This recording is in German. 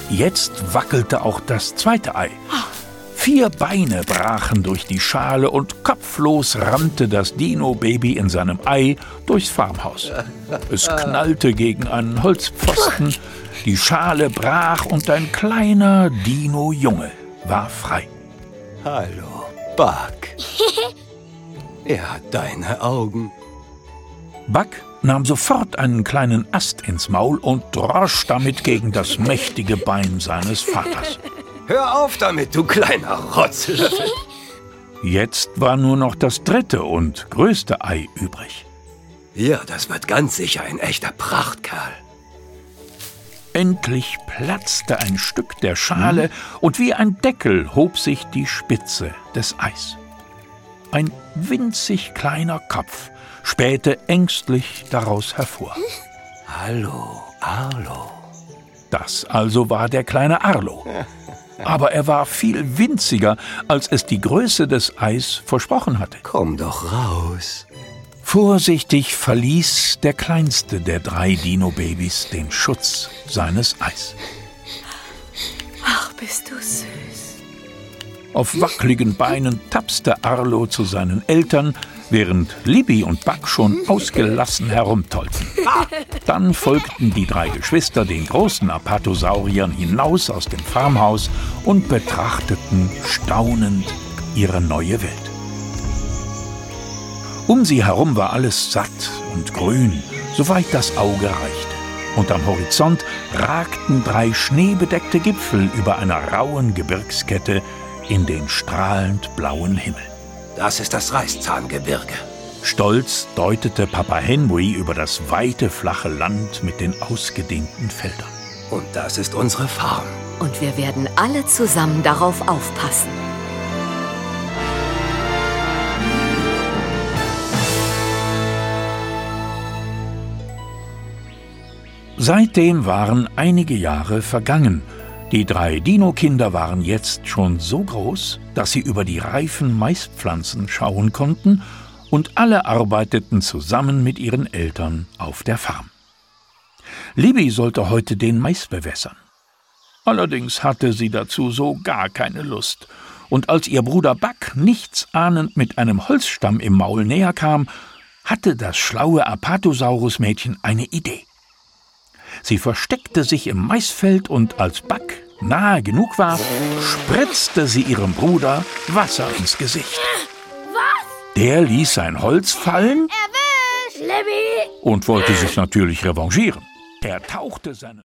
Jetzt wackelte auch das zweite Ei. 4 Beine brachen durch die Schale und kopflos rannte das Dino-Baby in seinem Ei durchs Farmhaus. Es knallte gegen einen Holzpfosten, die Schale brach und ein kleiner Dino-Junge war frei. Hallo, Buck. Er hat deine Augen. Buck nahm sofort einen kleinen Ast ins Maul und drosch damit gegen das mächtige Bein seines Vaters. Hör auf damit, du kleiner Rotzlöffel. Jetzt war nur noch das dritte und größte Ei übrig. Ja, das wird ganz sicher ein echter Prachtkerl. Endlich platzte ein Stück der Schale und wie ein Deckel hob sich die Spitze des Eis. Ein winzig kleiner Kopf spähte ängstlich daraus hervor. Hallo, Arlo. Das also war der kleine Arlo. Aber er war viel winziger, als es die Größe des Eis versprochen hatte. Komm doch raus. Vorsichtig verließ der kleinste der 3 Dino-Babys den Schutz seines Eis. Ach, bist du süß. Auf wackeligen Beinen tapste Arlo zu seinen Eltern, während Libby und Buck schon ausgelassen herumtollten. Dann folgten die 3 Geschwister den großen Apatosauriern hinaus aus dem Farmhaus und betrachteten staunend ihre neue Welt. Um sie herum war alles satt und grün, soweit das Auge reichte. Und am Horizont ragten 3 schneebedeckte Gipfel über einer rauen Gebirgskette in den strahlend blauen Himmel. Das ist das Reißzahngebirge. Stolz deutete Papa Henry über das weite, flache Land mit den ausgedehnten Feldern. Und das ist unsere Farm. Und wir werden alle zusammen darauf aufpassen. Seitdem waren einige Jahre vergangen. Die 3 Dino-Kinder waren jetzt schon so groß, dass sie über die reifen Maispflanzen schauen konnten, und alle arbeiteten zusammen mit ihren Eltern auf der Farm. Libby sollte heute den Mais bewässern. Allerdings hatte sie dazu so gar keine Lust, und als ihr Bruder Buck nichtsahnend mit einem Holzstamm im Maul näher kam, hatte das schlaue Apatosaurus-Mädchen eine Idee. Sie versteckte sich im Maisfeld und als Buck nahe genug war, spritzte sie ihrem Bruder Wasser ins Gesicht. Was? Der ließ sein Holz fallen Erwischt! Libby! und wollte sich natürlich revanchieren. Er tauchte seine